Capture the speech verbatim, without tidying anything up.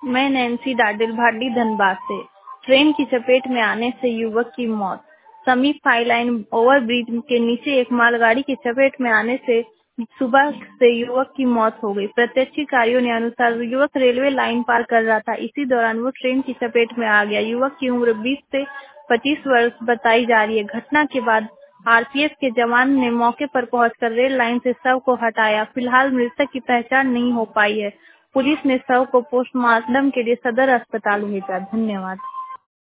मैं नैन्सी डाडिल भाडली धनबाद से। ट्रेन की चपेट में आने से युवक की मौत। समीप फाइव लाइन ओवरब्रिज के नीचे एक मालगाड़ी की चपेट में आने से सुबह से युवक की मौत हो गई। प्रत्यक्षकारियों ने अनुसार युवक रेलवे लाइन पार कर रहा था, इसी दौरान वो ट्रेन की चपेट में आ गया। युवक की उम्र बीस से पच्चीस वर्ष बताई जा रही है। घटना के बाद आरपीएफ के जवान ने मौके पर पहुंचकर रेल लाइन से शव को हटाया। फिलहाल मृतक की पहचान नहीं हो पाई है। पुलिस ने शव को पोस्टमार्टम के लिए सदर अस्पताल भेजा। धन्यवाद।